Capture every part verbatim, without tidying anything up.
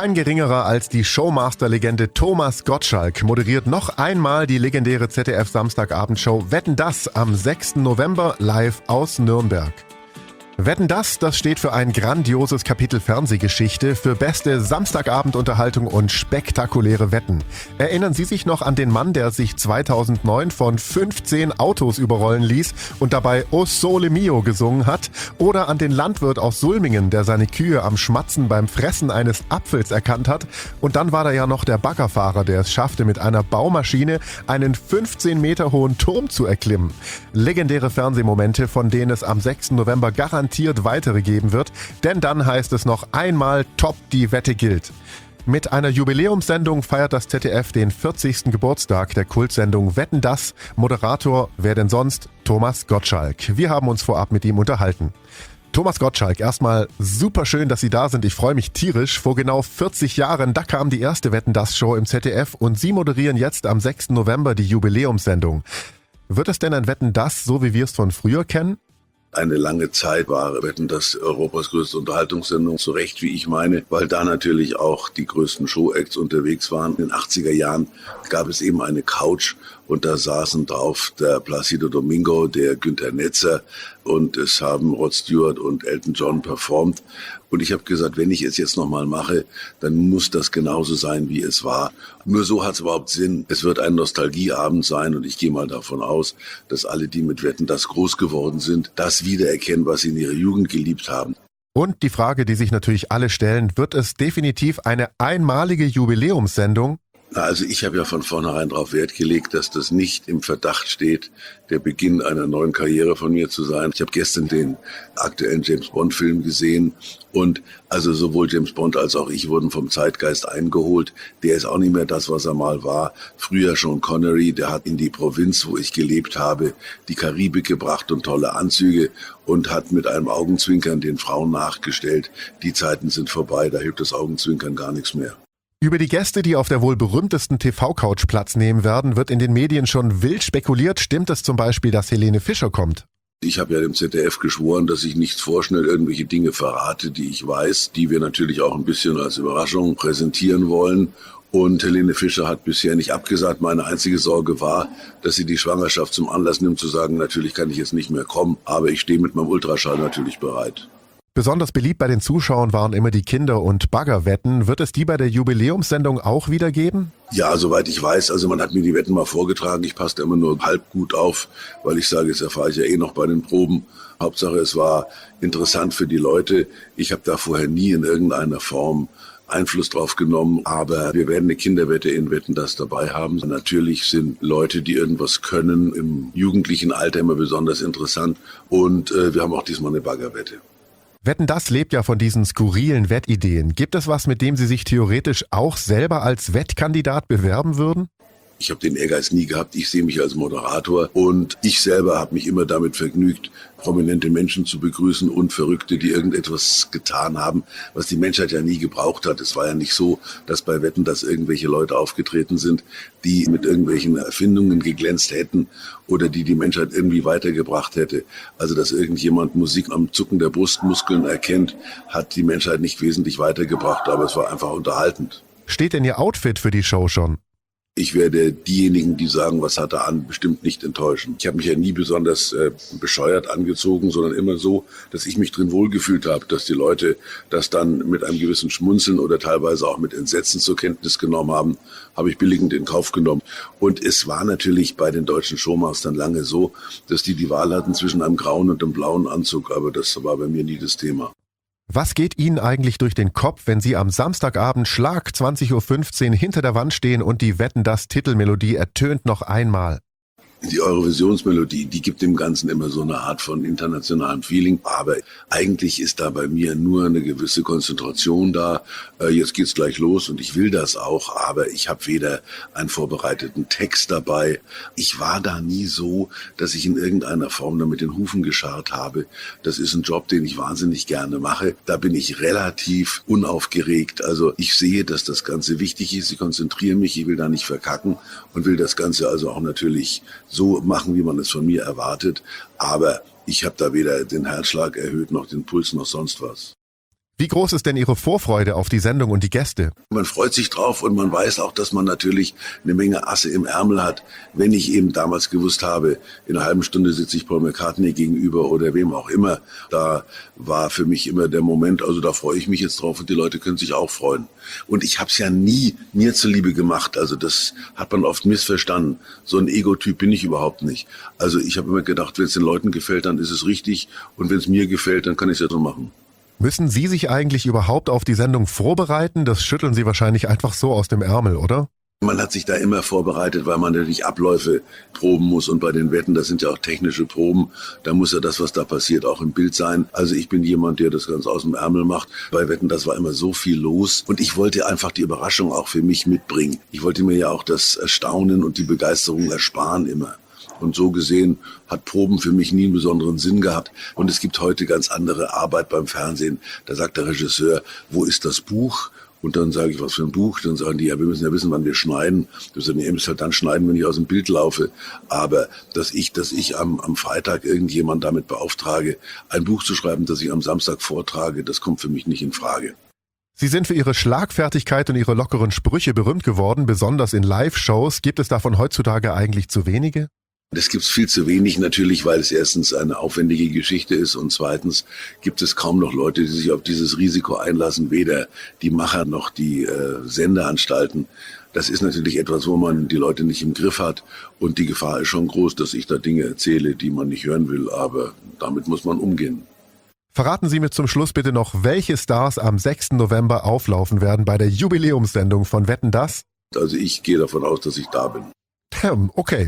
Kein geringerer als die Showmaster-Legende Thomas Gottschalk moderiert noch einmal die legendäre Z D F-Samstagabendshow Wetten, dass am sechsten November live aus Nürnberg. Wetten, dass, das steht für ein grandioses Kapitel Fernsehgeschichte, für beste Samstagabendunterhaltung und spektakuläre Wetten. Erinnern Sie sich noch an den Mann, der sich zweitausendneun von fünfzehn Autos überrollen ließ und dabei O Sole Mio gesungen hat? Oder an den Landwirt aus Sulmingen, der seine Kühe am Schmatzen beim Fressen eines Apfels erkannt hat? Und dann war da ja noch der Baggerfahrer, der es schaffte, mit einer Baumaschine einen fünfzehn Meter hohen Turm zu erklimmen. Legendäre Fernsehmomente, von denen es am sechsten November garantiert weitere geben wird, denn dann heißt es noch einmal Top, die Wette gilt. Mit einer Jubiläumssendung feiert das Z D F den vierzigsten Geburtstag der Kultsendung Wetten, dass. Moderator, wer denn sonst? Thomas Gottschalk. Wir haben uns vorab mit ihm unterhalten. Thomas Gottschalk, erstmal super schön, dass Sie da sind. Ich freue mich tierisch. Vor genau vierzig Jahren, da kam die erste Wetten, dass Show im Z D F und Sie moderieren jetzt am sechsten November die Jubiläumssendung. Wird es denn ein Wetten, dass, so wie wir es von früher kennen? Eine lange Zeit war Wetten, dass Europas größte Unterhaltungssendung, so recht wie ich meine, weil da natürlich auch die größten Show-Acts unterwegs waren. In den achtziger Jahren gab es eben eine Couch und da saßen drauf der Placido Domingo, der Günther Netzer und es haben Rod Stewart und Elton John performt. Und ich habe gesagt, wenn ich es jetzt nochmal mache, dann muss das genauso sein, wie es war. Nur so hat es überhaupt Sinn. Es wird ein Nostalgieabend sein und ich gehe mal davon aus, dass alle, die mit Wetten, dass groß geworden sind, das wiedererkennen, was sie in ihrer Jugend geliebt haben. Und die Frage, die sich natürlich alle stellen, wird es definitiv eine einmalige Jubiläumssendung? Also ich habe ja von vornherein darauf Wert gelegt, dass das nicht im Verdacht steht, der Beginn einer neuen Karriere von mir zu sein. Ich habe gestern den aktuellen James-Bond-Film gesehen und also sowohl James Bond als auch ich wurden vom Zeitgeist eingeholt. Der ist auch nicht mehr das, was er mal war. Früher Sean Connery, der hat in die Provinz, wo ich gelebt habe, die Karibik gebracht und tolle Anzüge und hat mit einem Augenzwinkern den Frauen nachgestellt. Die Zeiten sind vorbei, da hilft das Augenzwinkern gar nichts mehr. Über die Gäste, die auf der wohl berühmtesten T V-Couch Platz nehmen werden, wird in den Medien schon wild spekuliert. Stimmt es zum Beispiel, dass Helene Fischer kommt? Ich habe ja dem Z D F geschworen, dass ich nicht vorschnell irgendwelche Dinge verrate, die ich weiß, die wir natürlich auch ein bisschen als Überraschung präsentieren wollen. Und Helene Fischer hat bisher nicht abgesagt. Meine einzige Sorge war, dass sie die Schwangerschaft zum Anlass nimmt, zu sagen, natürlich kann ich jetzt nicht mehr kommen, aber ich stehe mit meinem Ultraschall natürlich bereit. Besonders beliebt bei den Zuschauern waren immer die Kinder- und Baggerwetten. Wird es die bei der Jubiläumssendung auch wieder geben? Ja, soweit ich weiß. Also man hat mir die Wetten mal vorgetragen. Ich passe da immer nur halb gut auf, weil ich sage, jetzt erfahre ich ja eh noch bei den Proben. Hauptsache, es war interessant für die Leute. Ich habe da vorher nie in irgendeiner Form Einfluss drauf genommen, aber wir werden eine Kinderwette in Wetten, dass dabei haben. Natürlich sind Leute, die irgendwas können, im jugendlichen Alter immer besonders interessant und äh, wir haben auch diesmal eine Baggerwette. Wetten, das lebt ja von diesen skurrilen Wettideen. Gibt es was, mit dem Sie sich theoretisch auch selber als Wettkandidat bewerben würden? Ich habe den Ehrgeiz nie gehabt, ich sehe mich als Moderator und ich selber habe mich immer damit vergnügt, prominente Menschen zu begrüßen und Verrückte, die irgendetwas getan haben, was die Menschheit ja nie gebraucht hat. Es war ja nicht so, dass bei Wetten, dass irgendwelche Leute aufgetreten sind, die mit irgendwelchen Erfindungen geglänzt hätten oder die die Menschheit irgendwie weitergebracht hätte. Also dass irgendjemand Musik am Zucken der Brustmuskeln erkennt, hat die Menschheit nicht wesentlich weitergebracht, aber es war einfach unterhaltend. Steht denn Ihr Outfit für die Show schon? Ich werde diejenigen, die sagen, was hat er an, bestimmt nicht enttäuschen. Ich habe mich ja nie besonders äh, bescheuert angezogen, sondern immer so, dass ich mich drin wohlgefühlt habe, dass die Leute das dann mit einem gewissen Schmunzeln oder teilweise auch mit Entsetzen zur Kenntnis genommen haben, habe ich billigend in Kauf genommen. Und es war natürlich bei den deutschen Showmastern lange so, dass die die Wahl hatten zwischen einem grauen und einem blauen Anzug, aber das war bei mir nie das Thema. Was geht Ihnen eigentlich durch den Kopf, wenn Sie am Samstagabend Schlag zwanzig Uhr fünfzehn hinter der Wand stehen und die Wetten, dass Titelmelodie ertönt noch einmal? Die Eurovisionsmelodie, die gibt dem Ganzen immer so eine Art von internationalem Feeling. Aber eigentlich ist da bei mir nur eine gewisse Konzentration da. Äh, jetzt geht's gleich los und ich will das auch, aber ich habe weder einen vorbereiteten Text dabei. Ich war da nie so, dass ich in irgendeiner Form da mit den Hufen gescharrt habe. Das ist ein Job, den ich wahnsinnig gerne mache. Da bin ich relativ unaufgeregt. Also ich sehe, dass das Ganze wichtig ist. Ich konzentriere mich, ich will da nicht verkacken und will das Ganze also auch natürlich so machen, wie man es von mir erwartet. Aber ich habe da weder den Herzschlag erhöht, noch den Puls, noch sonst was. Wie groß ist denn Ihre Vorfreude auf die Sendung und die Gäste? Man freut sich drauf und man weiß auch, dass man natürlich eine Menge Asse im Ärmel hat. Wenn ich eben damals gewusst habe, in einer halben Stunde sitze ich Paul McCartney gegenüber oder wem auch immer, da war für mich immer der Moment, also da freue ich mich jetzt drauf und die Leute können sich auch freuen. Und ich habe es ja nie mir zuliebe gemacht, also das hat man oft missverstanden. So ein Ego-Typ bin ich überhaupt nicht. Also ich habe immer gedacht, wenn es den Leuten gefällt, dann ist es richtig und wenn es mir gefällt, dann kann ich es ja so machen. Müssen Sie sich eigentlich überhaupt auf die Sendung vorbereiten? Das schütteln Sie wahrscheinlich einfach so aus dem Ärmel, oder? Man hat sich da immer vorbereitet, weil man natürlich Abläufe proben muss. Und bei den Wetten, das sind ja auch technische Proben, da muss ja das, was da passiert, auch im Bild sein. Also ich bin jemand, der das ganz aus dem Ärmel macht. Bei Wetten, das war immer so viel los. Und ich wollte einfach die Überraschung auch für mich mitbringen. Ich wollte mir ja auch das Erstaunen und die Begeisterung ersparen immer. Und so gesehen hat Proben für mich nie einen besonderen Sinn gehabt. Und es gibt heute ganz andere Arbeit beim Fernsehen. Da sagt der Regisseur, wo ist das Buch? Und dann sage ich, was für ein Buch? Dann sagen die, ja, wir müssen ja wissen, wann wir schneiden. Wir sagen, ihr müsst halt dann schneiden, wenn ich aus dem Bild laufe. Aber dass ich, dass ich am, am Freitag irgendjemand damit beauftrage, ein Buch zu schreiben, das ich am Samstag vortrage, das kommt für mich nicht in Frage. Sie sind für Ihre Schlagfertigkeit und Ihre lockeren Sprüche berühmt geworden, besonders in Live-Shows. Gibt es davon heutzutage eigentlich zu wenige? Das gibt's viel zu wenig natürlich, weil es erstens eine aufwendige Geschichte ist und zweitens gibt es kaum noch Leute, die sich auf dieses Risiko einlassen, weder die Macher noch die äh, Sendeanstalten. Das ist natürlich etwas, wo man die Leute nicht im Griff hat und die Gefahr ist schon groß, dass ich da Dinge erzähle, die man nicht hören will, aber damit muss man umgehen. Verraten Sie mir zum Schluss bitte noch, welche Stars am sechsten November auflaufen werden bei der Jubiläumssendung von Wetten, dass? Also ich gehe davon aus, dass ich da bin. Okay.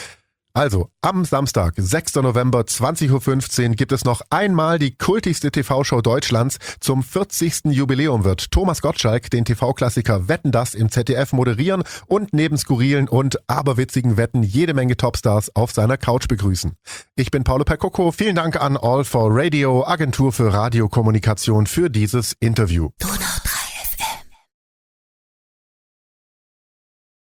Also, am Samstag, sechsten November, zwanzig Uhr fünfzehn, gibt es noch einmal die kultigste T V-Show Deutschlands. Zum vierzigsten Jubiläum wird Thomas Gottschalk den T V-Klassiker Wetten, dass im Z D F moderieren und neben skurrilen und aberwitzigen Wetten jede Menge Topstars auf seiner Couch begrüßen. Ich bin Paolo Percoco, vielen Dank an All for Radio, Agentur für Radiokommunikation, für dieses Interview.